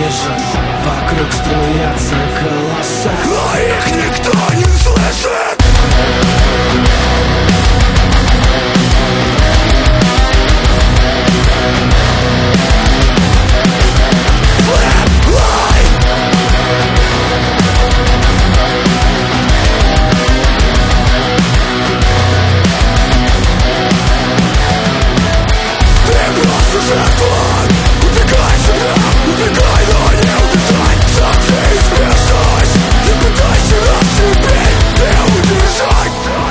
ниже, вокруг струятся голоса, а их никто не слышит. Убегай сюда, убегай, но не убежать. Смотри, смешись, не пытайся расшибить и удержать.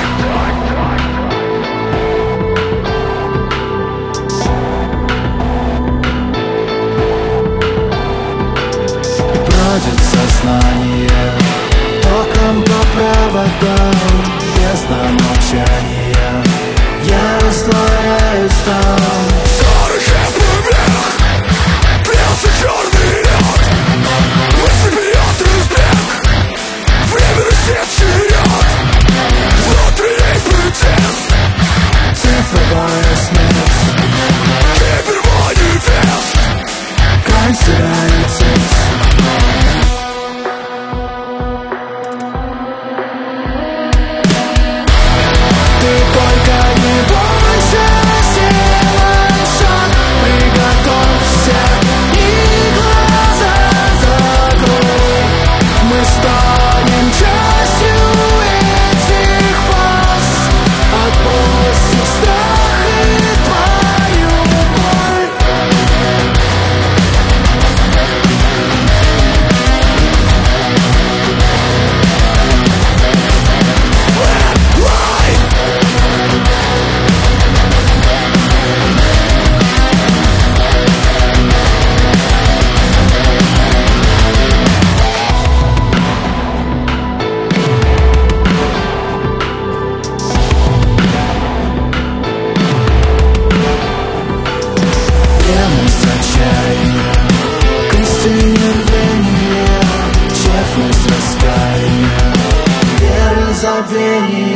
бродит сознание током по проводам, бездна молчания. Я растворяюсь там. Шорохи помех, плелся черный лед. Мысли бьет разбег, время рассечет. Внутренний протест, Цифровая смерть, киберманифест. консервация. Ты только не бойся, сделай шаг, приготовься и глаза закрой. Мы станем частью этих фаз, отбросив страх и твою боль. Ревность, отчаяние, истинное рвение, тщетность раскаяния, вера, забвение.